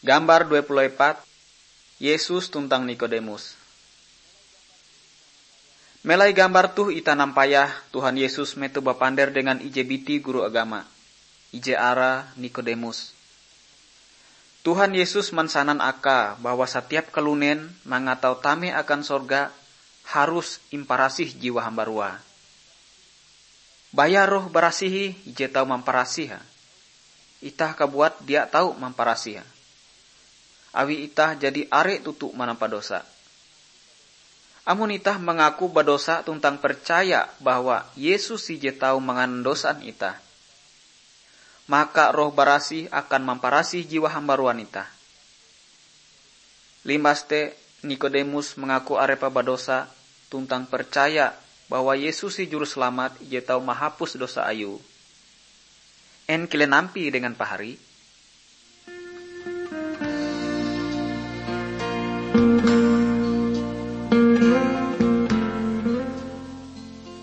Gambar 24, Yesus tuntang Nikodemus. Melai gambar tuh ita nampayah Tuhan Yesus metu bapander dengan ije biti guru agama. Ije ara Nikodemus. Tuhan Yesus mansanan aka bahwa setiap kelunen mangatau tame akan sorga harus imparasih jiwa hambarua. Bayar roh barasihi ije tau mamparasiha. Itah kabuat dia tahu mamparasiha. Awi itah jadi are tutu manampa dosa. Amun itah mengaku badosa tuntang percaya bahwa Yesus ije tahu mangandosan itah, maka roh barasih akan mamparasih jiwa hambaruan itah. Limbaste Nikodemus mengaku arepa badosa tuntang percaya bahwa Yesus si juru selamat ije tahu mahapus dosa ayu. En kile nampi dengan pahari?